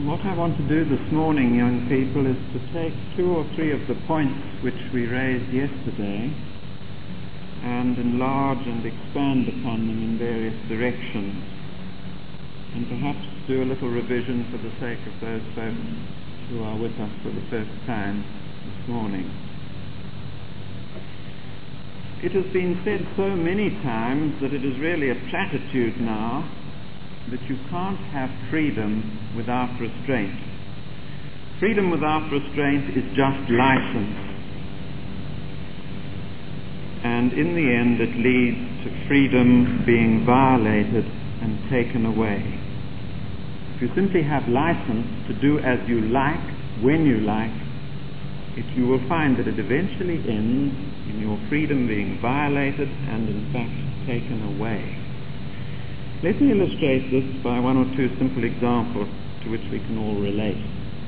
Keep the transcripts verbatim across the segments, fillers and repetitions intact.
What I want to do this morning, young people, is to take two or three of the points which we raised yesterday and enlarge and expand upon them in various directions, and perhaps do a little revision for the sake of those folks who are with us for the first time this morning. It has been said so many times that it is really a platitude now that you can't have freedom without restraint. Freedom without restraint is just license. And in the end it leads to freedom being violated and taken away. If you simply have license to do as you like, when you like, it, you will find that it eventually ends in your freedom being violated and in fact taken away. Let me illustrate this by one or two simple examples to which we can all relate.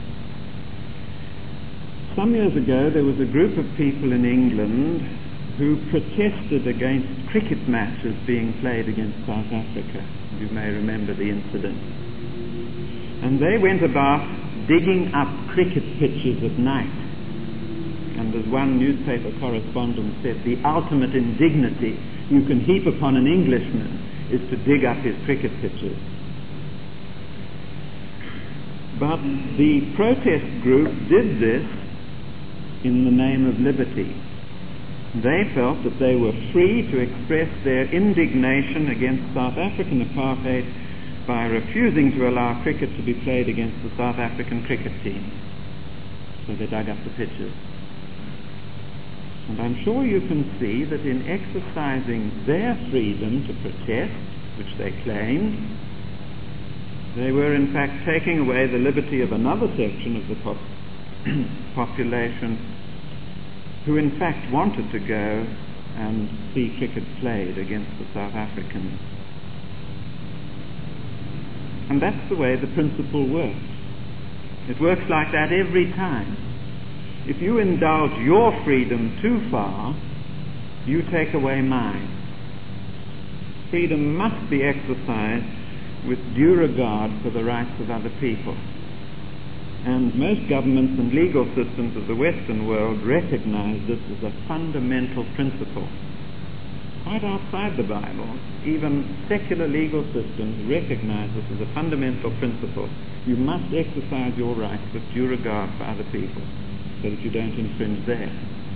Some years ago there was a group of people in England who protested against cricket matches being played against South Africa. You may remember the incident. And they went about digging up cricket pitches at night. And as one newspaper correspondent said, the ultimate indignity you can heap upon an Englishman is to dig up his cricket pitches. But the protest group did this in the name of liberty. They felt that they were free to express their indignation against South African apartheid by refusing to allow cricket to be played against the South African cricket team. So they dug up the pitches. And I'm sure you can see that in exercising their freedom to protest, which they claimed, they were in fact taking away the liberty of another section of the pop- population who in fact wanted to go and see cricket played against the South Africans. And that's the way the principle works. It works like that every time. If you indulge your freedom too far, you take away mine. Freedom must be exercised with due regard for the rights of other people. And most governments and legal systems of the Western world recognize this as a fundamental principle. Quite outside the Bible, even secular legal systems recognize this as a fundamental principle. You must exercise your rights with due regard for other people, so that you don't infringe theirs.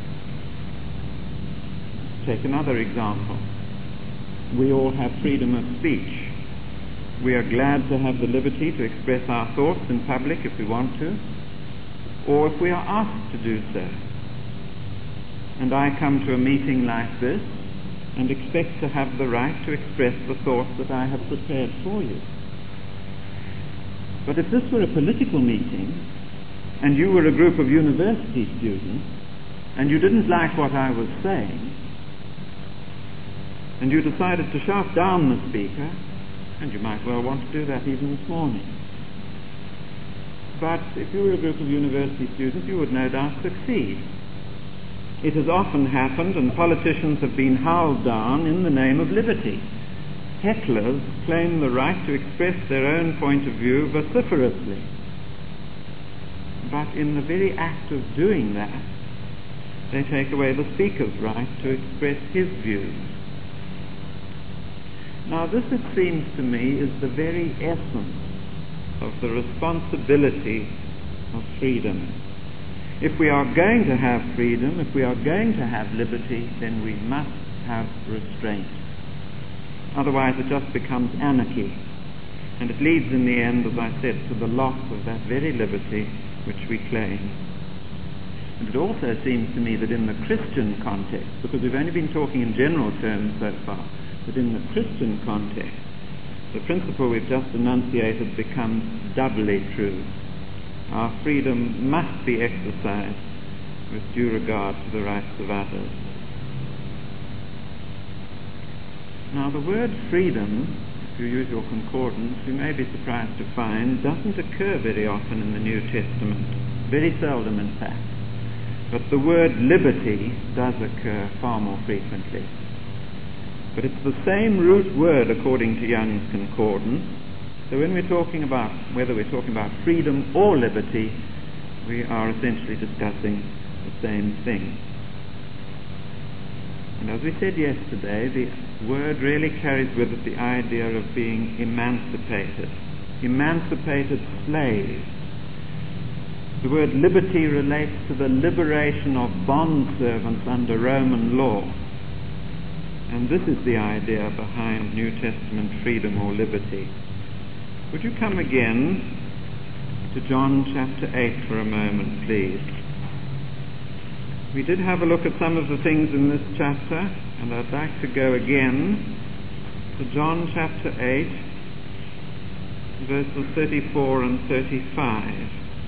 Take another example. We all have freedom of speech. We are glad to have the liberty to express our thoughts in public if we want to, or if we are asked to do so. And I come to a meeting like this and expect to have the right to express the thoughts that I have prepared for you. But if this were a political meeting, and you were a group of university students, and you didn't like what I was saying, and you decided to shout down the speaker, and you might well want to do that even this morning. But if you were a group of university students, you would no doubt succeed. It has often happened, and politicians have been howled down in the name of liberty. Hecklers claim the right to express their own point of view vociferously. But in the very act of doing that, they take away the speaker's right to express his views. Now this, it seems to me, is the very essence of the responsibility of freedom. If we are going to have freedom, if we are going to have liberty, then we must have restraint. Otherwise it just becomes anarchy, and it leads in the end, as I said, to the loss of that very liberty which we claim. And it also seems to me that in the Christian context, because we've only been talking in general terms so far, but in the Christian context, the principle we've just enunciated becomes doubly true. Our freedom must be exercised with due regard to the rights of others. Now the word freedom, if you use your concordance, you may be surprised to find, doesn't occur very often in the New Testament, very seldom in fact. But the word liberty does occur far more frequently. But it's the same root word, according to Young's Concordance, So when we're talking about, whether we're talking about freedom or liberty, we are essentially discussing the same thing. And as we said yesterday, the word really carries with it the idea of being emancipated. Emancipated slaves. The word liberty relates to the liberation of bondservants under Roman law. And this is the idea behind New Testament freedom or liberty. Would you come again to John chapter eight for a moment, please? We did have a look at some of the things in this chapter, and I'd like to go again to John chapter eight, verses thirty-four and thirty-five.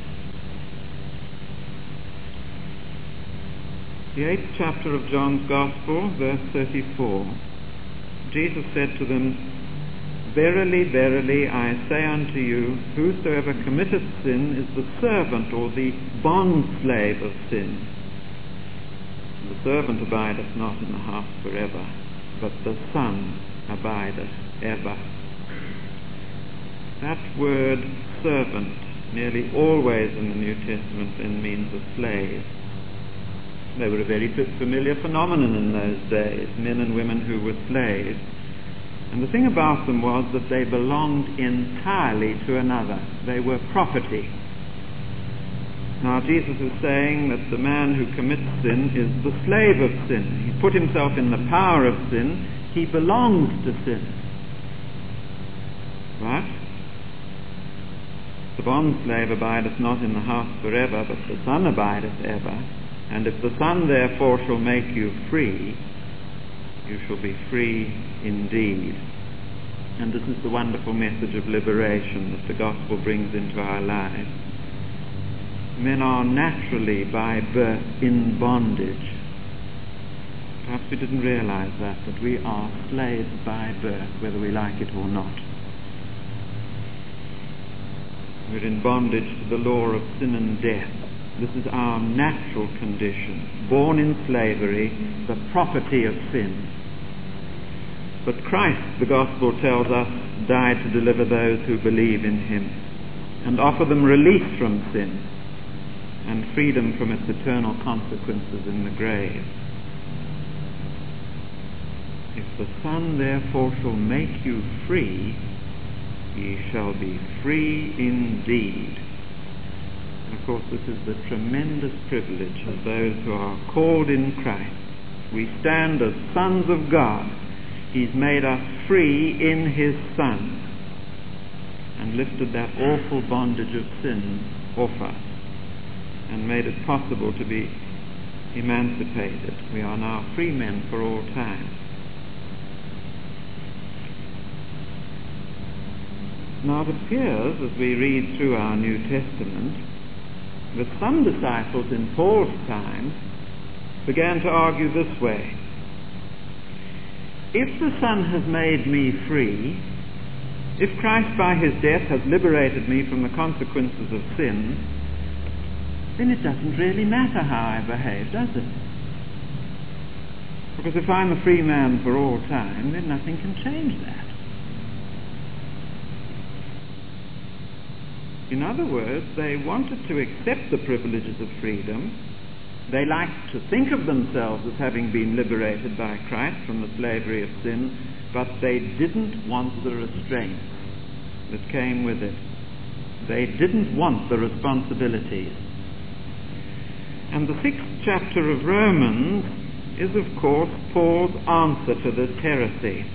The eighth chapter of John's Gospel, verse thirty-four. Jesus said to them, "Verily, verily, I say unto you, whosoever committeth sin is the servant or the bondslave of sin. The servant abideth not in the house forever, but the Son abideth ever." That word servant nearly always in the New Testament then means a slave. They were a very familiar phenomenon in those days, men and women who were slaves. And the thing about them was that they belonged entirely to another. They were property. Now Jesus is saying that the man who commits sin is the slave of sin. He put himself in the power of sin. He belongs to sin. But the bondslave abideth not in the house forever, but the Son abideth ever. And if the Son therefore shall make you free, you shall be free indeed. And this is the wonderful message of liberation that the gospel brings into our lives. Men are naturally by birth in bondage. Perhaps we didn't realize that, but we are slaves by birth, whether we like it or not. We're in bondage to the law of sin and death. This is our natural condition, born in slavery, the property of sin. But Christ, the gospel tells us, died to deliver those who believe in him and offer them release from sin and freedom from its eternal consequences in the grave. If the Son therefore shall make you free, ye shall be free indeed. And of course this is the tremendous privilege of those who are called in Christ. We stand as sons of God. He's made us free in his Son and lifted that awful bondage of sin off us and made it possible to be emancipated. We are now free men for all time. Now it appears, as we read through our New Testament, that some disciples in Paul's time began to argue this way: if the Son has made me free, if Christ by his death has liberated me from the consequences of sin, then it doesn't really matter how I behave, does it? Because if I'm a free man for all time, then nothing can change that. In other words, they wanted to accept the privileges of freedom. They liked to think of themselves as having been liberated by Christ from the slavery of sin, but they didn't want the restraints that came with it. They didn't want the responsibilities. And the sixth chapter of Romans is, of course, Paul's answer to this heresy.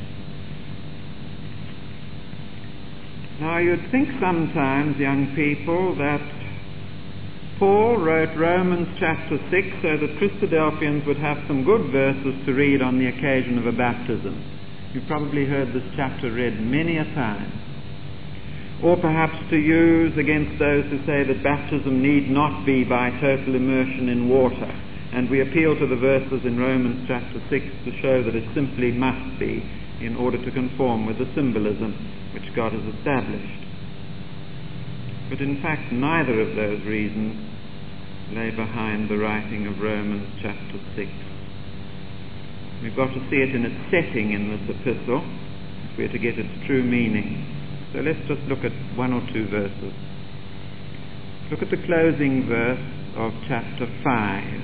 Now, you'd think sometimes, young people, that Paul wrote Romans chapter six so that Christadelphians would have some good verses to read on the occasion of a baptism. You've probably heard this chapter read many a time. Or perhaps to use against those who say that baptism need not be by total immersion in water. And we appeal to the verses in Romans chapter six to show that it simply must be in order to conform with the symbolism which God has established. But in fact, neither of those reasons lay behind the writing of Romans chapter six. We've got to see it in its setting in this epistle if we're to get its true meaning. So let's just look at one or two verses. Look at the closing verse of chapter five.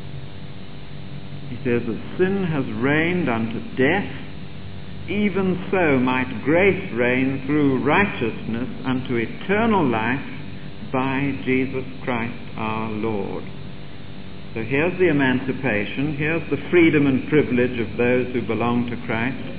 He says, as sin has reigned unto death, even so might grace reign through righteousness unto eternal life by Jesus Christ our Lord. So here's the emancipation, here's the freedom and privilege of those who belong to Christ.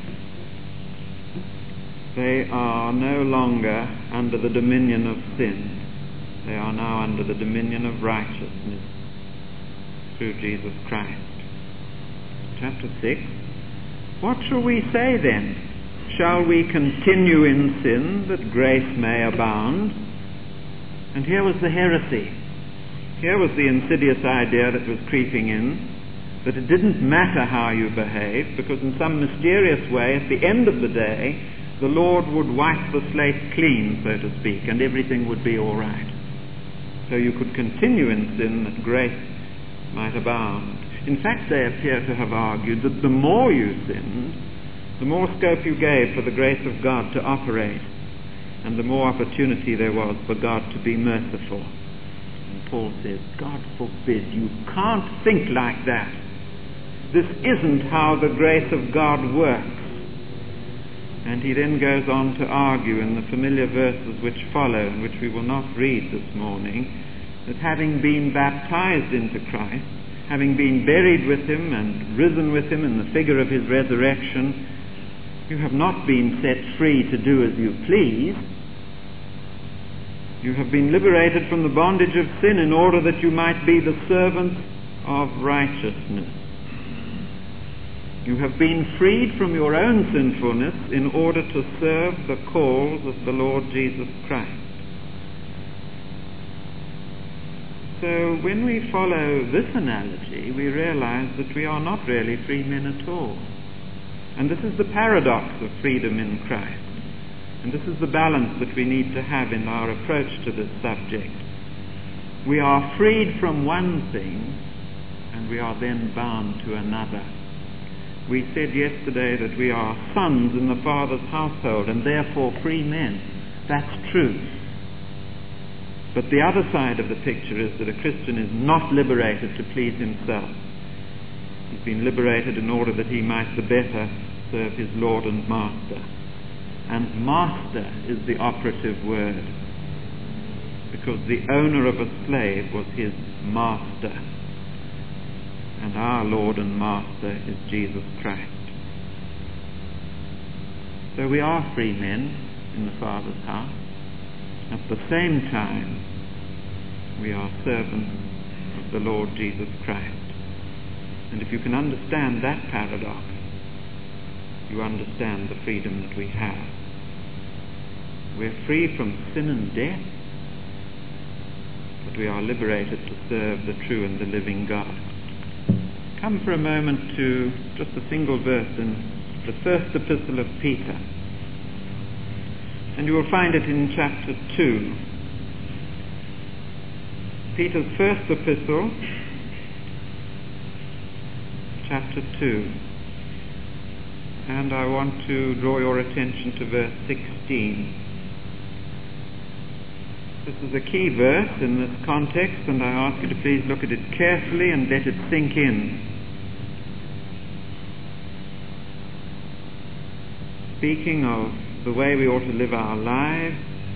They are no longer under the dominion of sin. They are now under the dominion of righteousness through Jesus Christ. Chapter six. What shall we say then? Shall we continue in sin that grace may abound? And here was the heresy. Here was the insidious idea that was creeping in, that it didn't matter how you behaved, because in some mysterious way, at the end of the day, the Lord would wipe the slate clean, so to speak, and everything would be all right. So you could continue in sin that grace might abound. In fact, they appear to have argued that the more you sinned, the more scope you gave for the grace of God to operate, and the more opportunity there was for God to be merciful. And Paul says, God forbid, you can't think like that. This isn't how the grace of God works. And he then goes on to argue in the familiar verses which follow, and which we will not read this morning, that having been baptized into Christ, having been buried with him and risen with him in the figure of his resurrection, you have not been set free to do as you please. You have been liberated from the bondage of sin in order that you might be the servants of righteousness. You have been freed from your own sinfulness in order to serve the cause of the Lord Jesus Christ. So when we follow this analogy, we realize that we are not really free men at all. And this is the paradox of freedom in Christ. And this is the balance that we need to have in our approach to this subject. We are freed from one thing, and we are then bound to another. We said yesterday that we are sons in the Father's household, and therefore free men. That's true. But the other side of the picture is that a Christian is not liberated to please himself. He's been liberated in order that he might the better serve his Lord and Master. And master is the operative word, because the owner of a slave was his master. And our Lord and Master is Jesus Christ. So we are free men in the Father's house. At the same time, we are servants of the Lord Jesus Christ. And if you can understand that paradox, you understand the freedom that we have. We're free from sin and death, but we are liberated to serve the true and the living God. Come for a moment to just a single verse in the first epistle of Peter. And you will find it in chapter two. Peter's first epistle, chapter two. And I want to draw your attention to verse sixteen. This is a key verse in this context, and I ask you to please look at it carefully and let it sink in. Speaking of the way we ought to live our lives,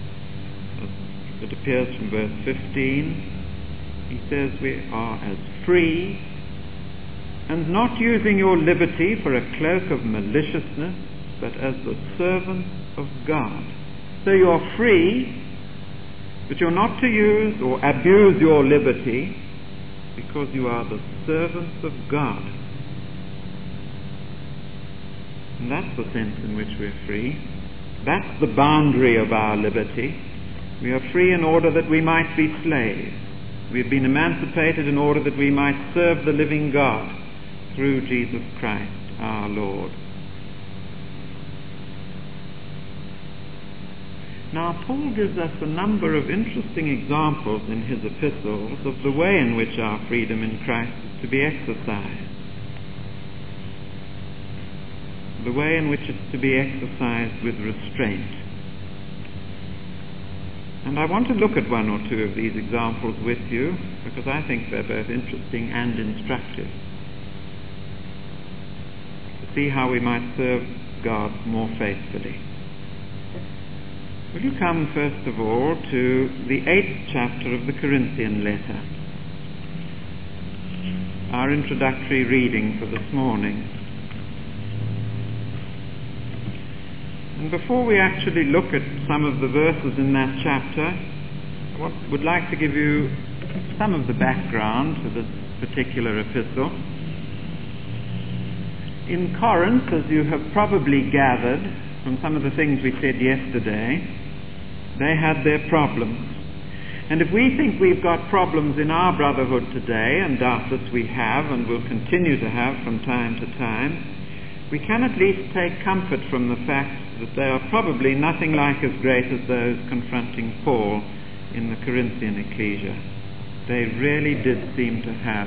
it appears from verse fifteen, he says we are as free, and not using your liberty for a cloak of maliciousness, but as the servants of God. So you are free, but you're not to use or abuse your liberty, because you are the servants of God. And that's the sense in which we're free. That's the boundary of our liberty. We are free in order that we might be slaves. We have been emancipated in order that we might serve the living God through Jesus Christ our Lord. Now, Paul gives us a number of interesting examples in his epistles of the way in which our freedom in Christ is to be exercised. The way in which it's to be exercised with restraint. And I want to look at one or two of these examples with you because I think they're both interesting and instructive. To see how we might serve God more faithfully. Will you come first of all to the eighth chapter of the Corinthian letter, our introductory reading for this morning. And before we actually look at some of the verses in that chapter, I would like to give you some of the background to this particular epistle. In Corinth, as you have probably gathered from some of the things we said yesterday, they had their problems. And if we think we've got problems in our brotherhood today, and doubtless we have and will continue to have from time to time, we can at least take comfort from the fact that they are probably nothing like as great as those confronting Paul in the Corinthian ecclesia. They really did seem to have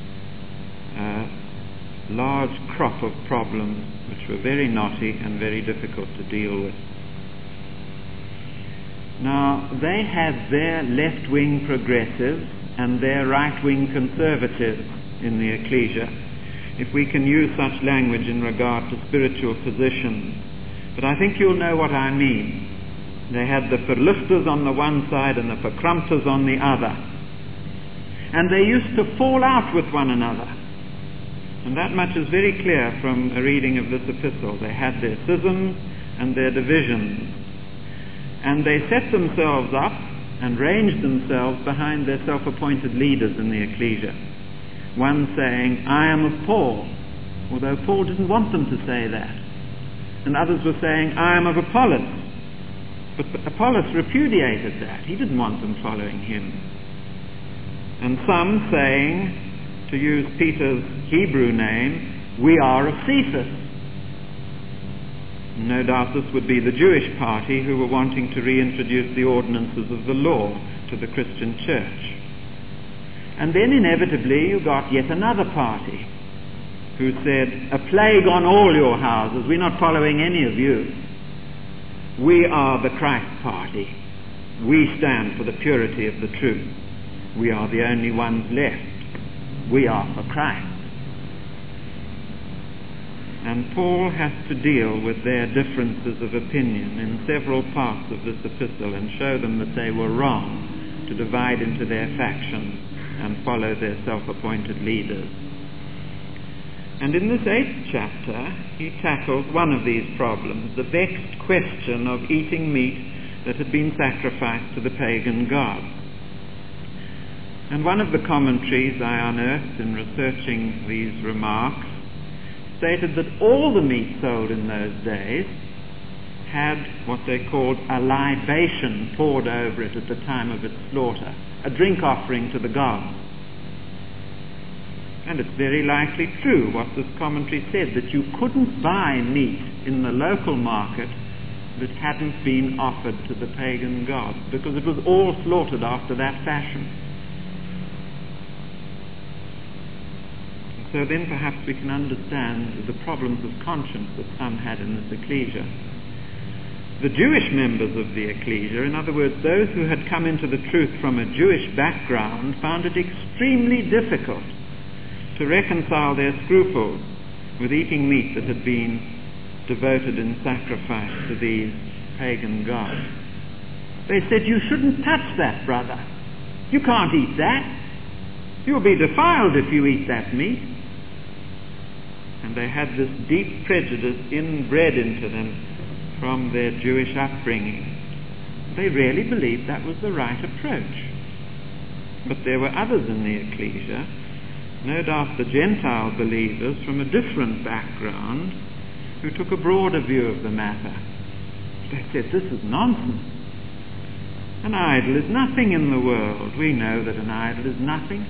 a large crop of problems which were very knotty and very difficult to deal with. Now, they had their left-wing progressives and their right-wing conservatives in the ecclesia, if we can use such language in regard to spiritual positions. But I think you'll know what I mean. They had the verlichters on the one side and the verkrampters on the other. And they used to fall out with one another. And that much is very clear from a reading of this epistle. They had their schisms and their divisions. And they set themselves up and ranged themselves behind their self-appointed leaders in the ecclesia. One saying, I am of Paul, although Paul didn't want them to say that. And others were saying, I am of Apollos. But Apollos repudiated that. He didn't want them following him. And some saying, to use Peter's Hebrew name, we are of Cephas. No doubt this would be the Jewish party who were wanting to reintroduce the ordinances of the law to the Christian church. And then inevitably you got yet another party who said, a plague on all your houses, we're not following any of you. We are the Christ party. We stand for the purity of the truth. We are the only ones left. We are for Christ. And Paul has to deal with their differences of opinion in several parts of this epistle and show them that they were wrong to divide into their factions and follow their self-appointed leaders. And in this eighth chapter, he tackles one of these problems, the vexed question of eating meat that had been sacrificed to the pagan gods. And one of the commentaries I unearthed in researching these remarks stated that all the meat sold in those days had what they called a libation poured over it at the time of its slaughter, a drink offering to the gods. And it's very likely true what this commentary said, that you couldn't buy meat in the local market that hadn't been offered to the pagan gods, because it was all slaughtered after that fashion. So then perhaps we can understand the problems of conscience that some had in this ecclesia. The Jewish members of the ecclesia, in other words, those who had come into the truth from a Jewish background, found it extremely difficult to reconcile their scruples with eating meat that had been devoted in sacrifice to these pagan gods. They said, you shouldn't touch that, brother. You can't eat that. You'll be defiled if you eat that meat. And they had this deep prejudice inbred into them from their Jewish upbringing. They really believed that was the right approach. But there were others in the ecclesia, no doubt the Gentile believers from a different background, who took a broader view of the matter. They said, this is nonsense. An idol is nothing in the world. We know that an idol is nothing.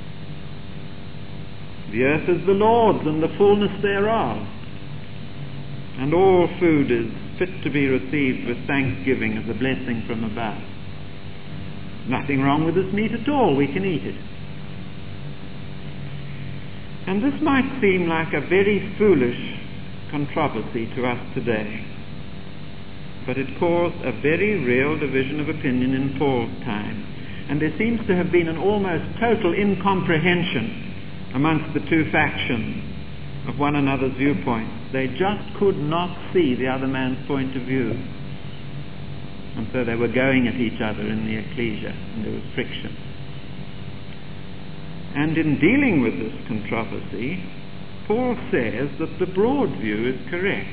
The earth is the Lord's and the fullness thereof. And all food is fit to be received with thanksgiving as a blessing from above. Nothing wrong with this meat at all. We can eat it. And this might seem like a very foolish controversy to us today. but it caused a very real division of opinion in Paul's time. And there seems to have been an almost total incomprehension amongst the two factions of one another's viewpoints. They just could not see the other man's point of view. And so they were going at each other in the ecclesia, and there was friction. And in dealing with this controversy, Paul says that the broad view is correct.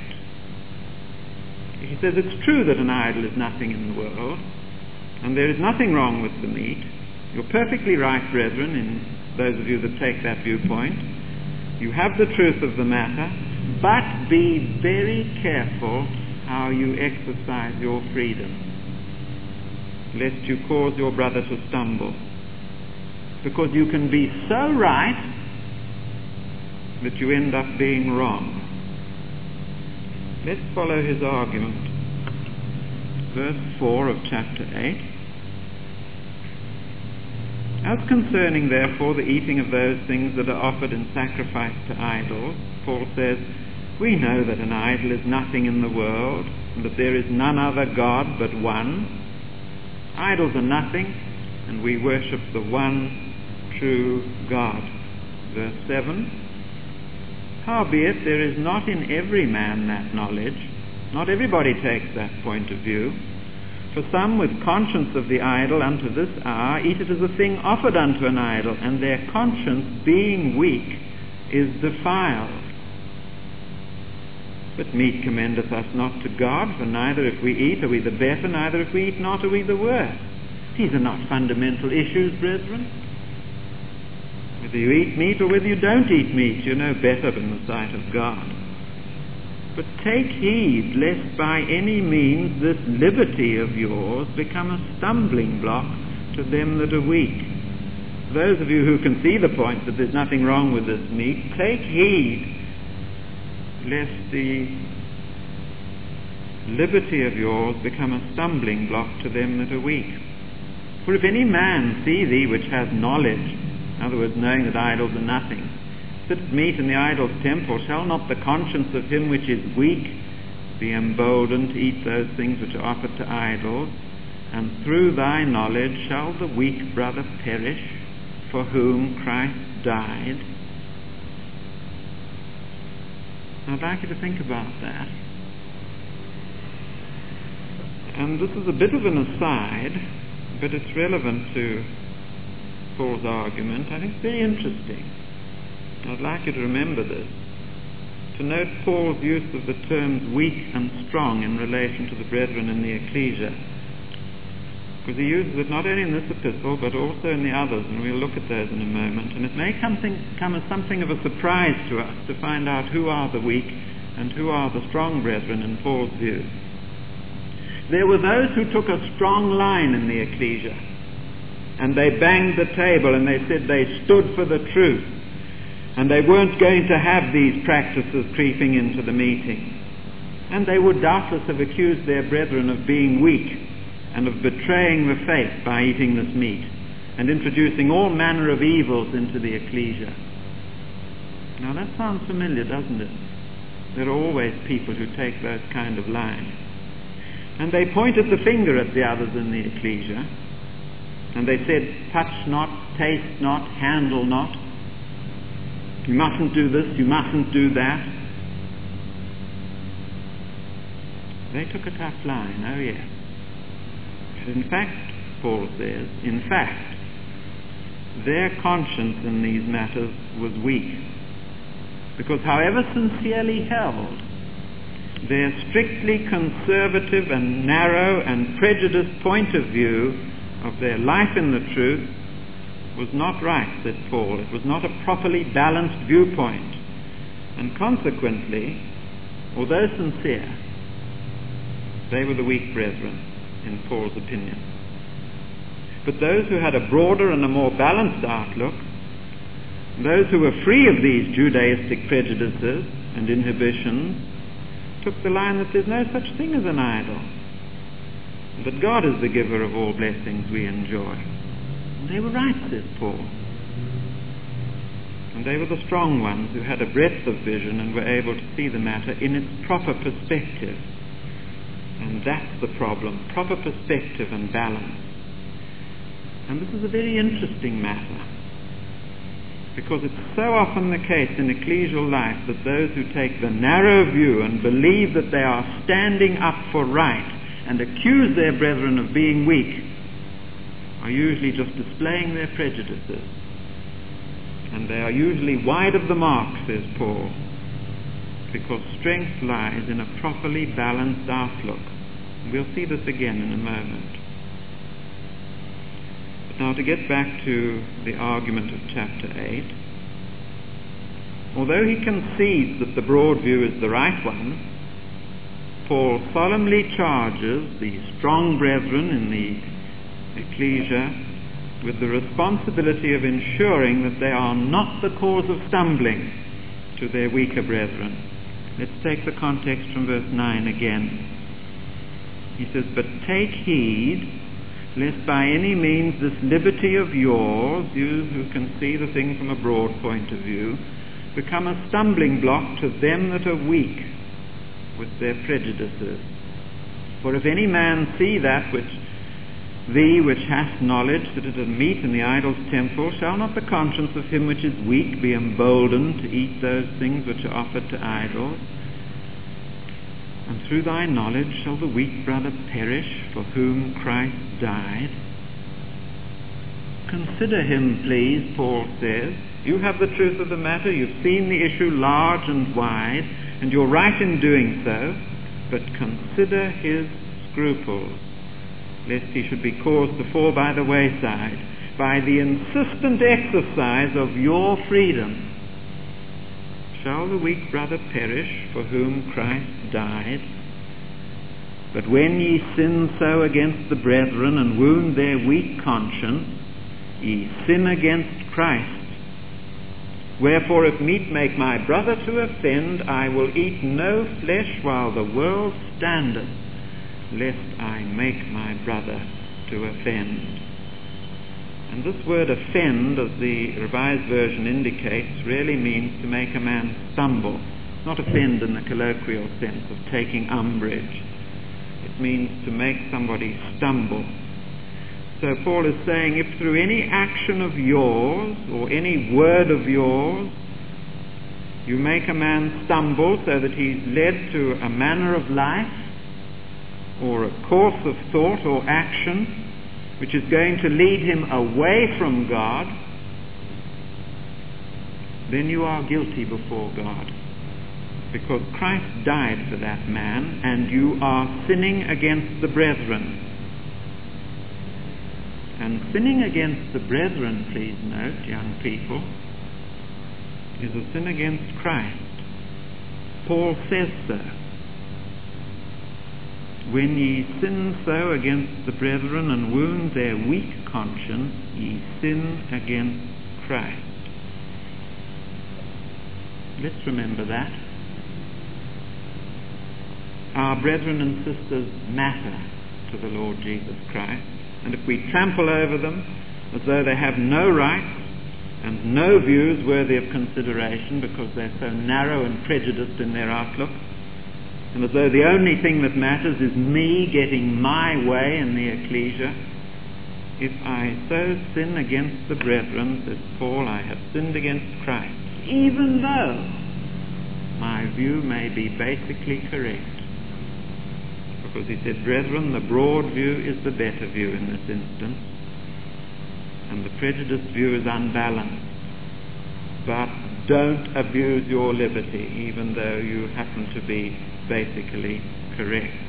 He says it's true that an idol is nothing in the world, and there is nothing wrong with the meat. You're perfectly right, brethren, in those of you that take that viewpoint. You have the truth of the matter, but be very careful how you exercise your freedom, lest you cause your brother to stumble. Because you can be so right that you end up being wrong. Let's follow his argument. Verse four of chapter eight. As concerning, therefore, the eating of those things that are offered in sacrifice to idols, Paul says, we know that an idol is nothing in the world, and that there is none other God but one. Idols are nothing, and we worship the one true God. Verse seven. Howbeit, there is not in every man that knowledge. Not everybody takes that point of view. For some with conscience of the idol unto this hour eat it as a thing offered unto an idol, and their conscience, being weak, is defiled. But meat commendeth us not to God, for neither if we eat are we the better, neither if we eat not are we the worse. These are not fundamental issues, brethren. Whether you eat meat or whether you don't eat meat, you're no better in the sight of God. But take heed lest by any means this liberty of yours become a stumbling block to them that are weak. Those of you who can see the point that there's nothing wrong with this meat, take heed lest the liberty of yours become a stumbling block to them that are weak. For if any man see thee which has knowledge, in other words, knowing that idols are nothing, sit at meat in the idol's temple, shall not the conscience of him which is weak be emboldened to eat those things which are offered to idols? And through thy knowledge shall the weak brother perish, for whom Christ died? I'd like you to think about that. And this is a bit of an aside, but it's relevant to Paul's argument. I think it's very interesting. I'd like you to remember this. To note Paul's use of the terms weak and strong in relation to the brethren in the ecclesia. Because he uses it not only in this epistle, but also in the others, and we'll look at those in a moment. And it may come, thing, come as something of a surprise to us to find out who are the weak and who are the strong brethren in Paul's view. There were those who took a strong line in the ecclesia, and they banged the table and they said they stood for the truth, and they weren't going to have these practices creeping into the meeting. And they would doubtless have accused their brethren of being weak and of betraying the faith by eating this meat and introducing all manner of evils into the ecclesia. Now that sounds familiar, doesn't it? There are always people who take those kind of lines. And they pointed the finger at the others in the ecclesia, and they said, touch not, taste not, handle not. You mustn't do this, you mustn't do that. They took a tough line, oh yes. But in fact, Paul says, in fact, their conscience in these matters was weak. Because however sincerely held, their strictly conservative and narrow and prejudiced point of view of their life in the truth was not right, said Paul. It was not a properly balanced viewpoint. And consequently, although sincere, they were the weak brethren, in Paul's opinion. But those who had a broader and a more balanced outlook, those who were free of these Judaistic prejudices and inhibitions, took the line that there's no such thing as an idol, that God is the giver of all blessings we enjoy. And they were right, says Paul. And they were the strong ones who had a breadth of vision and were able to see the matter in its proper perspective. And that's the problem, proper perspective and balance. And this is a very interesting matter, because it's so often the case in ecclesial life that those who take the narrow view and believe that they are standing up for right and accuse their brethren of being weak are usually just displaying their prejudices. And they are usually wide of the mark, says Paul, because strength lies in a properly balanced outlook. We'll see this again in a moment. But now to get back to the argument of chapter eight, although he concedes that the broad view is the right one, Paul solemnly charges the strong brethren in the ecclesia with the responsibility of ensuring that they are not the cause of stumbling to their weaker brethren. Let's take the context from verse nine again. He says, "But take heed, lest by any means this liberty of yours," you who can see the thing from a broad point of view, "become a stumbling block to them that are weak with their prejudices. For if any man see that which thee which hast knowledge, that it is meat in the idol's temple, shall not the conscience of him which is weak be emboldened to eat those things which are offered to idols? And through thy knowledge shall the weak brother perish, for whom Christ died?" Consider him, please, Paul says. You have the truth of the matter, you've seen the issue large and wide, and you're right in doing so, but consider his scruples, lest he should be caused to fall by the wayside by the insistent exercise of your freedom. Shall the weak brother perish, for whom Christ died? But when ye sin so against the brethren, and wound their weak conscience, ye sin against Christ. Wherefore, if meat make my brother to offend, I will eat no flesh while the world standeth, lest I make my brother to offend. And this word offend, as the Revised Version indicates, really means to make a man stumble. Not offend in the colloquial sense of taking umbrage. It means to make somebody stumble. So Paul is saying, if through any action of yours or any word of yours you make a man stumble so that he's led to a manner of life or a course of thought or action which is going to lead him away from God, then you are guilty before God, because Christ died for that man and you are sinning against the brethren. And sinning against the brethren, please note, young people, is a sin against Christ. Paul says so. When ye sin so against the brethren and wound their weak conscience, ye sin against Christ. Let's remember that. Our brethren and sisters matter to the Lord Jesus Christ. And if we trample over them as though they have no rights and no views worthy of consideration because they're so narrow and prejudiced in their outlook, and as though the only thing that matters is me getting my way in the ecclesia, if I so sin against the brethren, says Paul, I have sinned against Christ, even though my view may be basically correct. Because he said, brethren, the broad view is the better view in this instance, and the prejudiced view is unbalanced. But don't abuse your liberty, even though you happen to be basically correct.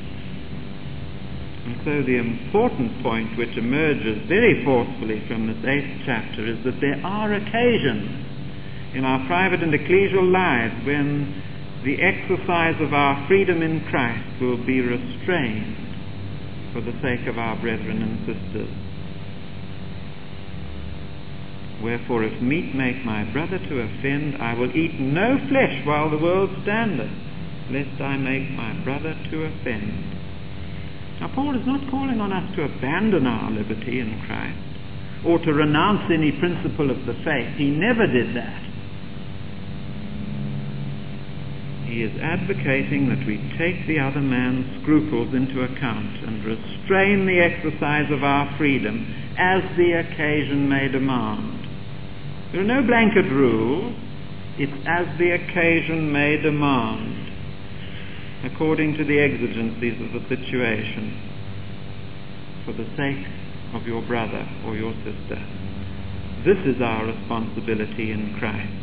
And so the important point which emerges very forcefully from this eighth chapter is that there are occasions in our private and ecclesial lives when the exercise of our freedom in Christ will be restrained for the sake of our brethren and sisters. Wherefore, if meat make my brother to offend, I will eat no flesh while the world standeth, lest I make my brother to offend. Now, Paul is not calling on us to abandon our liberty in Christ or to renounce any principle of the faith. He never did that. He he is advocating that we take the other man's scruples into account and restrain the exercise of our freedom as the occasion may demand. There are no blanket rules. It's as the occasion may demand, according to the exigencies of the situation, for the sake of your brother or your sister. This is our responsibility in Christ.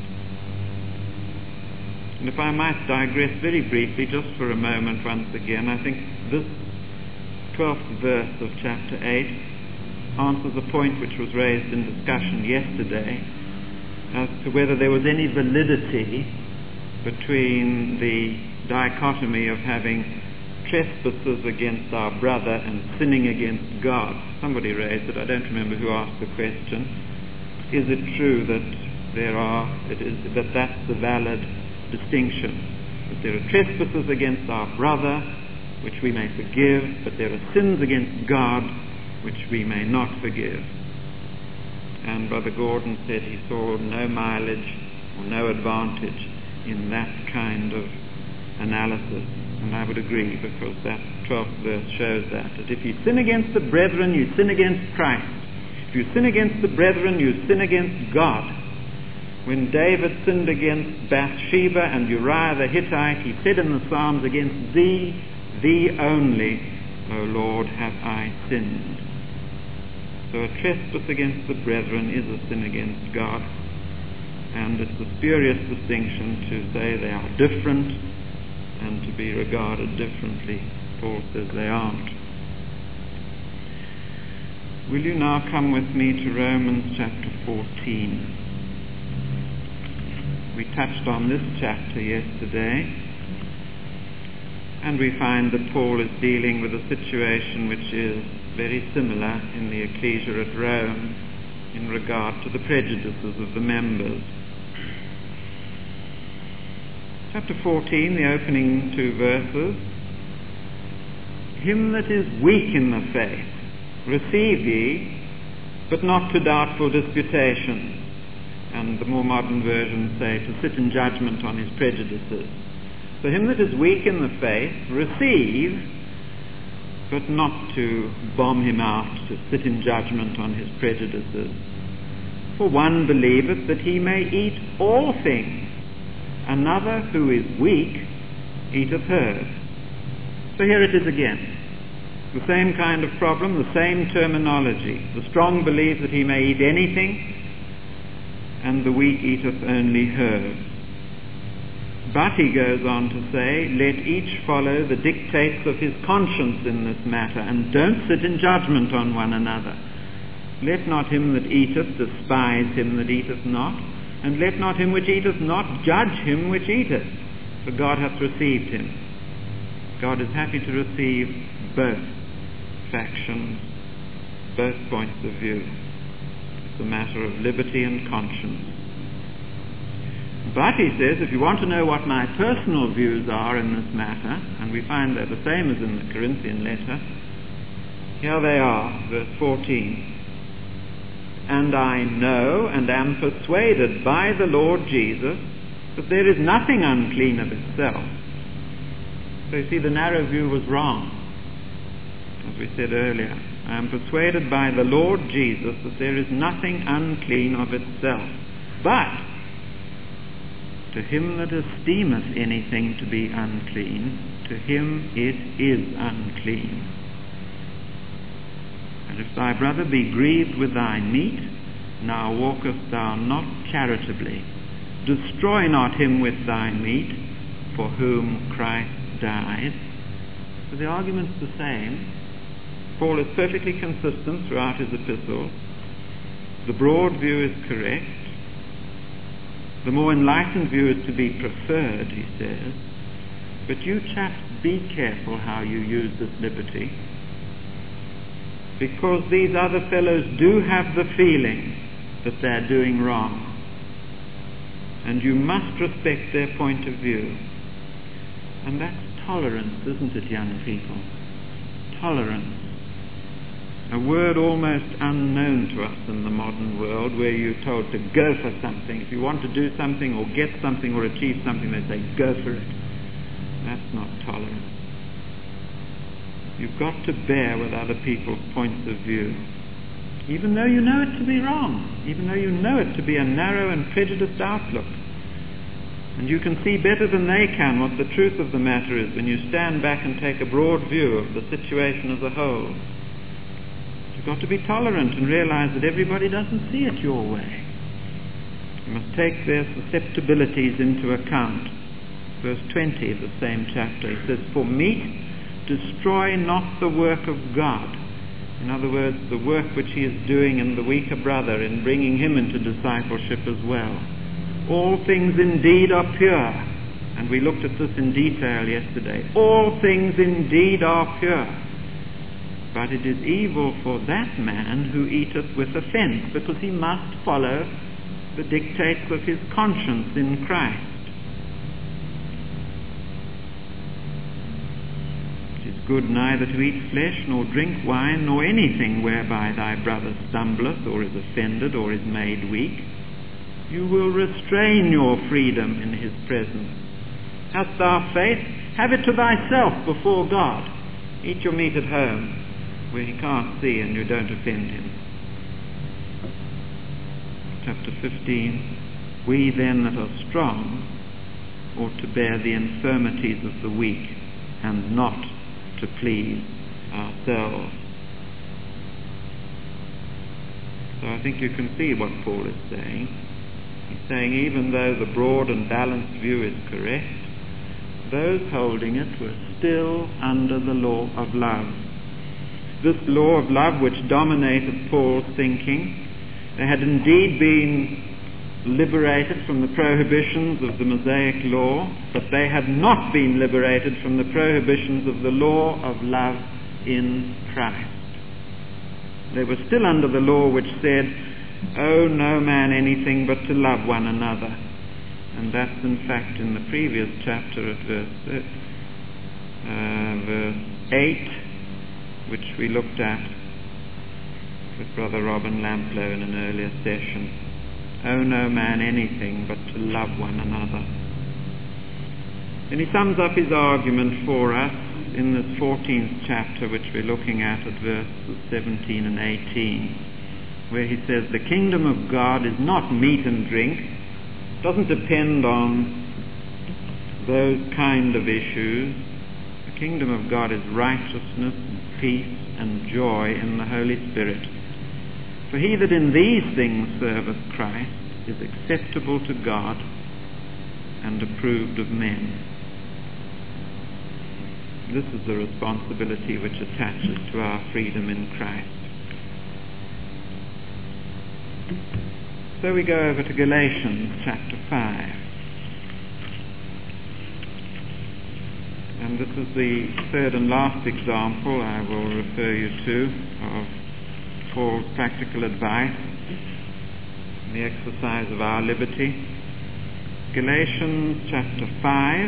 And if I might digress very briefly, just for a moment once again, I think this twelfth verse of chapter eight answers a point which was raised in discussion yesterday as to whether there was any validity between the dichotomy of having trespasses against our brother and sinning against God. Somebody raised it, I don't remember who asked the question. Is it true that there are, it is, that that's the valid distinction, that there are trespasses against our brother which we may forgive, but there are sins against God which we may not forgive? And Brother Gordon said he saw no mileage or no advantage in that kind of analysis, and I would agree, because that twelfth verse shows that, that if you sin against the brethren, you sin against Christ. If you sin against the brethren, you sin against God. When David sinned against Bathsheba and Uriah the Hittite, he said in the Psalms, against thee, thee only, O Lord, have I sinned. So a trespass against the brethren is a sin against God, and it's a spurious distinction to say they are different and to be regarded differently. Paul says they aren't. Will you now come with me to Romans chapter fourteen? We touched on this chapter yesterday, and we find that Paul is dealing with a situation which is very similar in the ecclesia at Rome in regard to the prejudices of the members. Chapter fourteen, the opening two verses. Him that is weak in the faith receive ye, but not to doubtful disputations. And the more modern versions say to sit in judgment on his prejudices. So him that is weak in the faith, receive, but not to bomb him out, to sit in judgment on his prejudices. For one believeth that he may eat all things, another who is weak eateth herbs. So here it is again. The same kind of problem, the same terminology. The strong believes that he may eat anything, and the weak eateth only herbs. But he goes on to say, let each follow the dictates of his conscience in this matter, and don't sit in judgment on one another. Let not him that eateth despise him that eateth not, and let not him which eateth not judge him which eateth, for God hath received him. God is happy to receive both factions, both points of view. It's a matter of liberty and conscience. But he says, if you want to know what my personal views are in this matter, and we find they're the same as in the Corinthian letter, here they are, verse fourteen. And I know and am persuaded by the Lord Jesus that there is nothing unclean of itself. So you see, the narrow view was wrong, as we said earlier. I am persuaded by the Lord Jesus that there is nothing unclean of itself. But to him that esteemeth anything to be unclean, to him it is unclean. And if thy brother be grieved with thy meat, now walkest thou not charitably. Destroy not him with thy meat, for whom Christ died. So the argument's the same. Paul is perfectly consistent throughout his epistles. The broad view is correct. The more enlightened view is to be preferred, he says. But you chaps, be careful how you use this liberty, because these other fellows do have the feeling that they're doing wrong, and you must respect their point of view. And that's tolerance, isn't it, young people? Tolerance. A word almost unknown to us in the modern world, where you're told to go for something. If you want to do something or get something or achieve something, they say, go for it. That's not tolerance. You've got to bear with other people's points of view, even though you know it to be wrong, even though you know it to be a narrow and prejudiced outlook. And you can see better than they can what the truth of the matter is when you stand back and take a broad view of the situation as a whole. You've got to be tolerant and realize that everybody doesn't see it your way. You must take their susceptibilities into account. Verse twenty of the same chapter, he says, "For meat, destroy not the work of God." In other words, the work which he is doing in the weaker brother in bringing him into discipleship as well. All things indeed are pure, and we looked at this in detail yesterday. All things indeed are pure, but it is evil for that man who eateth with offence, because he must follow the dictates of his conscience in Christ. It is good neither to eat flesh, nor drink wine, nor anything whereby thy brother stumbleth, or is offended, or is made weak. You will restrain your freedom in his presence. Hast thou faith? Have it to thyself before God. Eat your meat at home, where he can't see and you don't offend him. Chapter fifteen. We then that are strong ought to bear the infirmities of the weak, and not to please ourselves. So I think you can see what Paul is saying. He's saying even though the broad and balanced view is correct, those holding it were still under the law of love. This law of love which dominated Paul's thinking, they had indeed been liberated from the prohibitions of the Mosaic law, but they had not been liberated from the prohibitions of the law of love in Christ. They were still under the law which said, "Owe no man anything but to love one another." And that's in fact in the previous chapter at verse, uh, verse eight, which we looked at with Brother Robin Lamplow in an earlier session. Owe no man anything but to love one another. And he sums up his argument for us in this fourteenth chapter, which we're looking at at verses seventeen and eighteen, where he says the kingdom of God is not meat and drink. It doesn't depend on those kind of issues. The kingdom of God is righteousness and peace and joy in the Holy Spirit. For he that in these things serveth Christ is acceptable to God and approved of men. This is the responsibility which attaches to our freedom in Christ. So we go over to Galatians chapter five. And this is the third and last example I will refer you to of Paul's practical advice in the exercise of our liberty. Galatians chapter five.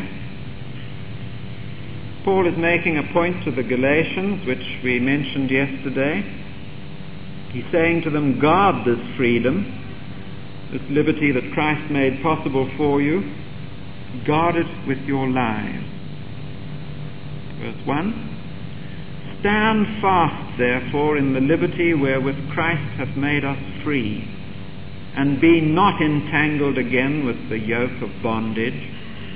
Paul is making a point to the Galatians, which we mentioned yesterday. He's saying to them, guard this freedom, this liberty that Christ made possible for you. Guard it with your lives. Verse one. Stand fast, therefore, in the liberty wherewith Christ hath made us free, and be not entangled again with the yoke of bondage.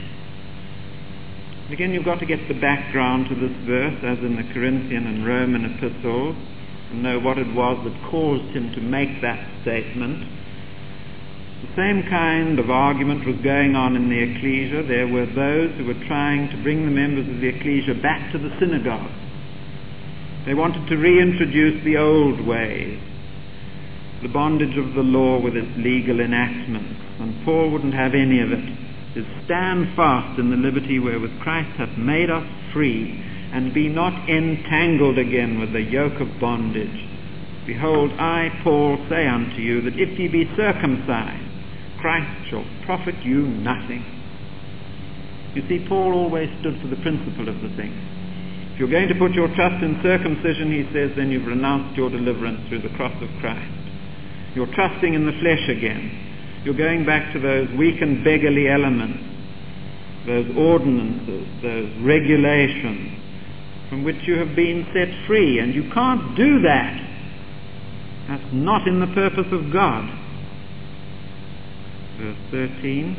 Again, you've got to get the background to this verse, as in the Corinthian and Roman epistles, and know what it was that caused him to make that statement. The same kind of argument was going on in the ecclesia. There were those who were trying to bring the members of the ecclesia back to the synagogue. They wanted to reintroduce the old ways, the bondage of the law with its legal enactments, and Paul wouldn't have any of it. Is stand fast in the liberty wherewith Christ hath made us free, and be not entangled again with the yoke of bondage. Behold, I, Paul, say unto you, that if ye be circumcised, Christ shall profit you nothing. You see, Paul always stood for the principle of the thing. If you're going to put your trust in circumcision, he says, then you've renounced your deliverance through the cross of Christ. You're trusting in the flesh again. You're going back to those weak and beggarly elements. those ordinances, those regulations from which you have been set free, and you can't do that. That's not in the purpose of God. Verse thirteen,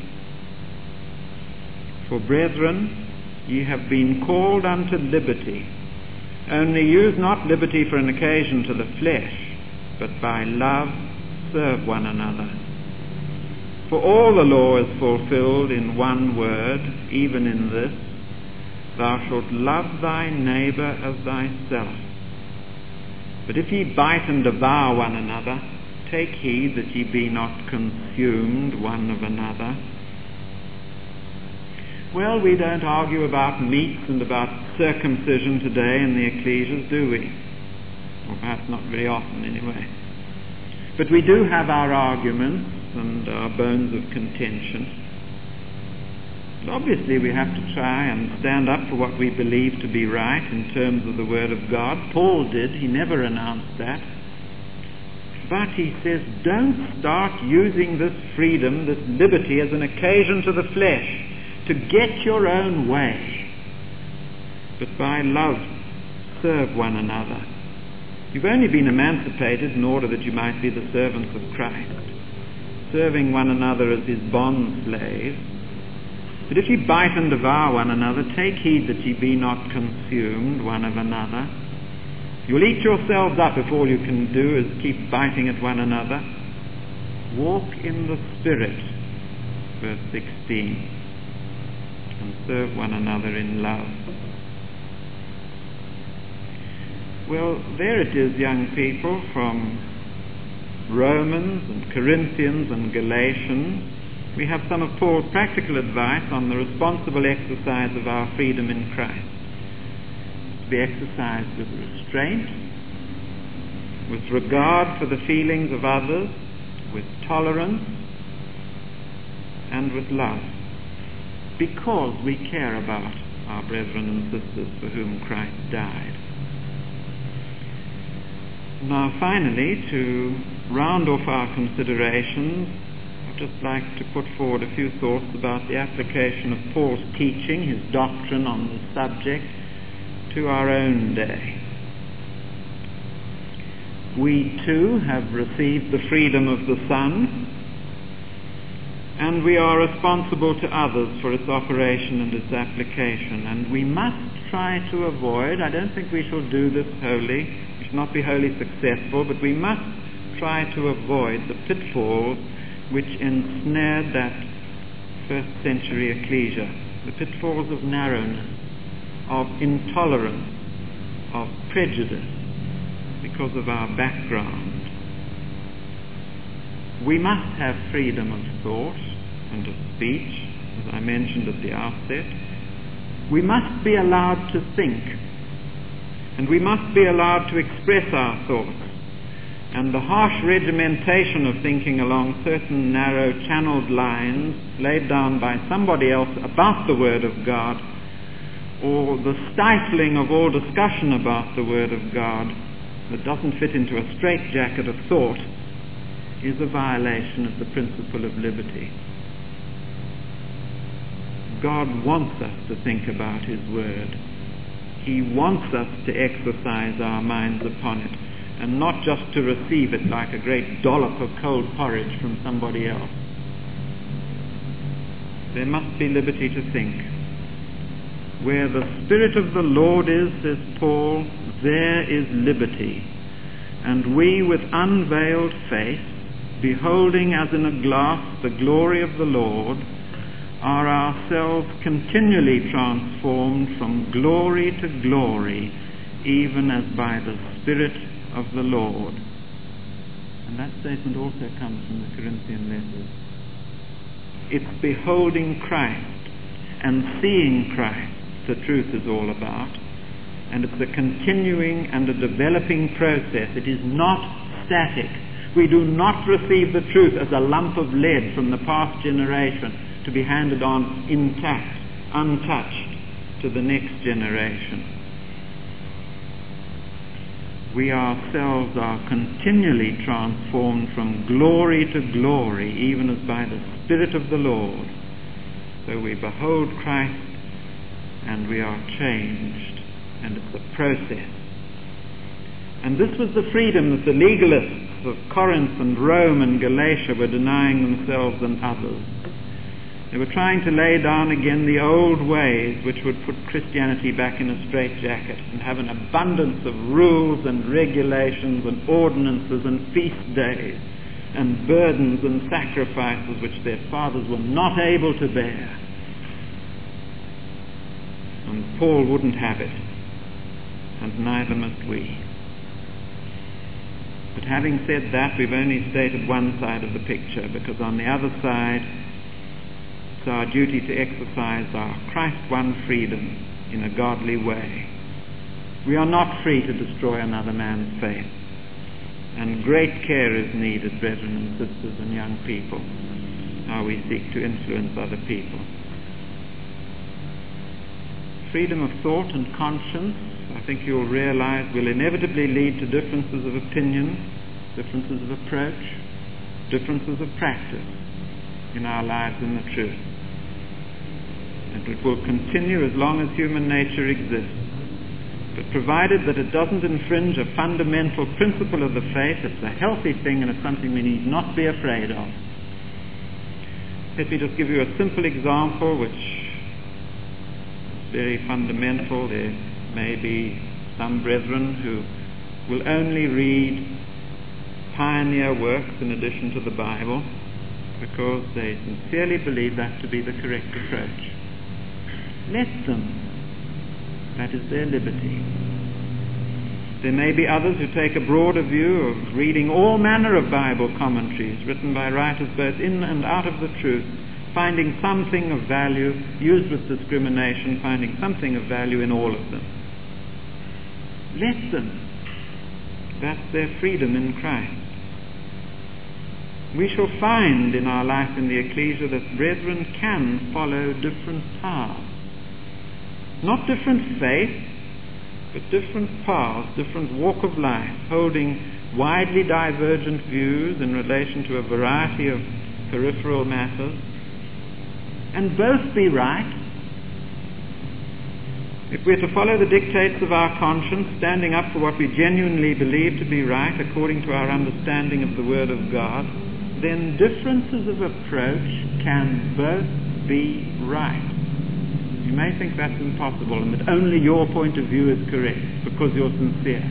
for brethren, ye have been called unto liberty. Only use not liberty for an occasion to the flesh, but by love serve one another. For all the law is fulfilled in one word, even in this, thou shalt love thy neighbour as thyself. But if ye bite and devour one another, take heed that ye be not consumed one of another. Well, we don't argue about meats and about circumcision today in the ecclesias, do we? Or perhaps not very often anyway. But we do have our arguments and our bones of contention. And obviously we have to try and stand up for what we believe to be right in terms of the Word of God. Paul did. He never announced that. But he says, don't start using this freedom, this liberty, as an occasion to the flesh, to get your own way, but by love serve one another. You've only been emancipated in order that you might be the servants of Christ, serving one another as his bond slaves. But if ye bite and devour one another, take heed that ye be not consumed one of another. You'll eat yourselves up if all you can do is keep biting at one another. Walk in the Spirit, verse sixteen, and serve one another in love. Well, there it is, young people, from Romans and Corinthians and Galatians. We have some of Paul's practical advice on the responsible exercise of our freedom in Christ. To be exercised with restraint, with regard for the feelings of others, with tolerance, and with love, because we care about our brethren and sisters for whom Christ died. Now finally, to round off our considerations, I'd just like to put forward a few thoughts about the application of Paul's teaching, his doctrine on the subject, to our own day. We too have received the freedom of the Son, and we are responsible to others for its operation and its application. And we must try to avoid, I don't think we shall do this wholly, we shall not be wholly successful, but we must try to avoid the pitfalls which ensnared that first century ecclesia, the pitfalls of narrowness, of intolerance, of prejudice because of our background. We must have freedom of thought and of speech, as I mentioned at the outset. We must be allowed to think, and we must be allowed to express our thoughts. And the harsh regimentation of thinking along certain narrow channeled lines laid down by somebody else about the Word of God, or the stifling of all discussion about the Word of God that doesn't fit into a straitjacket of thought, is a violation of the principle of liberty. God wants us to think about His Word. He wants us to exercise our minds upon it, and not just to receive it like a great dollop of cold porridge from somebody else. There must be liberty to think. Where the Spirit of the Lord is, says Paul, there is liberty. And we, with unveiled face, beholding as in a glass the glory of the Lord, are ourselves continually transformed from glory to glory, even as by the Spirit of the Lord. And that statement also comes from the Corinthian letters. It's beholding Christ and seeing Christ the truth is all about, and it's a continuing and a developing process. It is not static. We do not receive the truth as a lump of lead from the past generation to be handed on intact, untouched, to the next generation. We ourselves are continually transformed from glory to glory, even as by the Spirit of the Lord. So we behold Christ and we are changed, and it's a process. And this was the freedom that the legalists of Corinth and Rome and Galatia were denying themselves and others. They were trying to lay down again the old ways which would put Christianity back in a straitjacket and have an abundance of rules and regulations and ordinances and feast days and burdens and sacrifices which their fathers were not able to bear. And Paul wouldn't have it, and neither must we. But having said that, we've only stated one side of the picture, because on the other side, it's our duty to exercise our Christ-won freedom in a godly way. We are not free to destroy another man's faith, and great care is needed, brethren and sisters and young people, how we seek to influence other people. Freedom of thought and conscience, I think you'll realize, will inevitably lead to differences of opinion, differences of approach, differences of practice in our lives in the truth. And it will continue as long as human nature exists. But provided that it doesn't infringe a fundamental principle of the faith, it's a healthy thing and it's something we need not be afraid of. Let me just give you a simple example which is very fundamental. There may be some brethren who will only read pioneer works in addition to the Bible because they sincerely believe that to be the correct approach. Let them. That is their liberty. There may be others who take a broader view of reading all manner of Bible commentaries written by writers both in and out of the truth, finding something of value, used with discrimination, finding something of value in all of them. Let them. That's their freedom in Christ. We shall find in our life in the ecclesia that brethren can follow different paths. Not different faith, but different paths, different walk of life, holding widely divergent views in relation to a variety of peripheral matters, and both be right. If we're to follow the dictates of our conscience, standing up for what we genuinely believe to be right according to our understanding of the Word of God, then differences of approach can both be right. You may think that's impossible and that only your point of view is correct because you're sincere.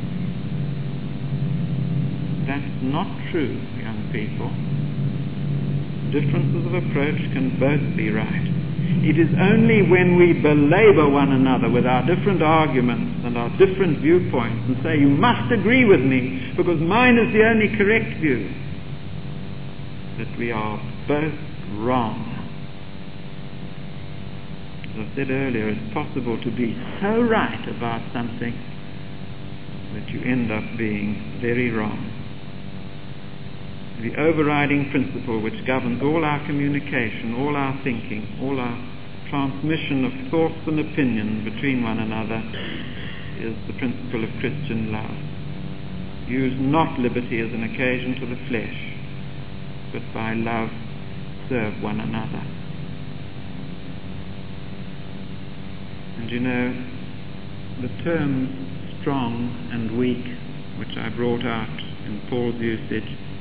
That's not true, young people. Differences of approach can both be right. It is only when we belabor one another with our different arguments and our different viewpoints and say, you must agree with me because mine is the only correct view, that we are both wrong. As I said earlier, it's possible to be so right about something that you end up being very wrong. The overriding principle which governs all our communication, all our thinking, all our transmission of thoughts and opinions between one another is the principle of Christian love. Use not liberty as an occasion to the flesh, but by love serve one another. And you know, the terms strong and weak, which I brought out in Paul's usage,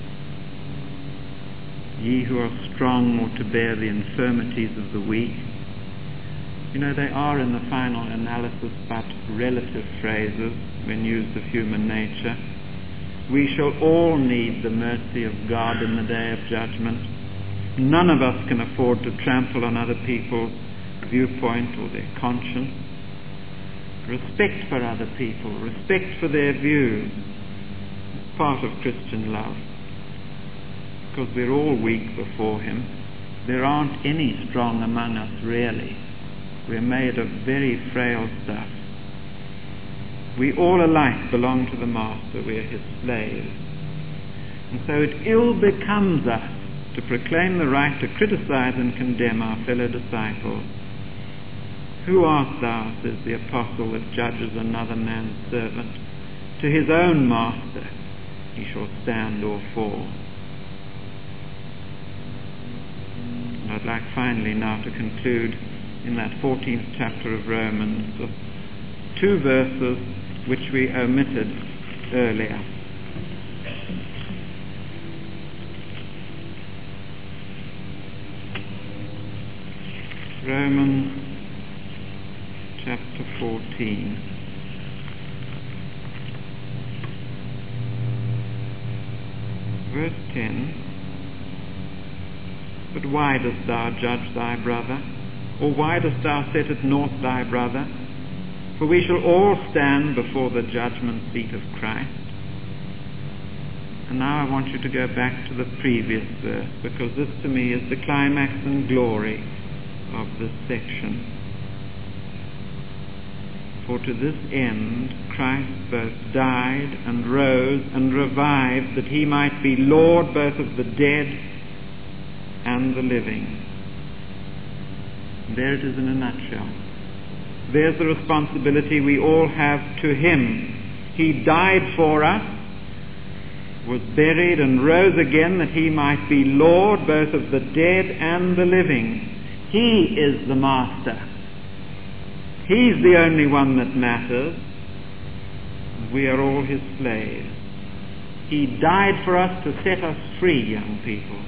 ye who are strong ought to bear the infirmities of the weak. You know, they are in the final analysis but relative phrases when used of human nature. We shall all need the mercy of God in the day of judgment. None of us can afford to trample on other people's viewpoint or their conscience. Respect for other people, respect for their views, is part of Christian love. Because we're all weak before Him. There aren't any strong among us, really. We're made of very frail stuff. We all alike belong to the Master. We're His slaves. And so it ill becomes us to proclaim the right to criticize and condemn our fellow disciples. Who art thou, says the apostle, that judges another man's servant? To his own master he shall stand or fall. And I'd like finally now to conclude in that fourteenth chapter of Romans, with two verses which we omitted earlier. Romans chapter fourteen. Verse ten. But why dost thou judge thy brother? Or why dost thou set at naught thy brother? For we shall all stand before the judgment seat of Christ. And now I want you to go back to the previous verse, because this to me is the climax and glory of this section. For to this end Christ both died and rose and revived, that he might be Lord both of the dead and the living. There it is in a nutshell. There's the responsibility we all have to him. He died for us, was buried and rose again, that he might be Lord both of the dead and the living. He is the master. He's the only one that matters. We are all his slaves. He died for us to set us free, young people.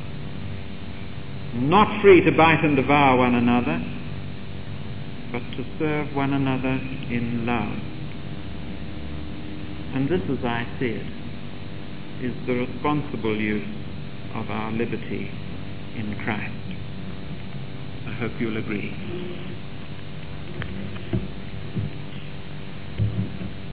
Not free to bite and devour one another, but to serve one another in love. And this, as I see it, is the responsible use of our liberty in Christ. I hope you'll agree.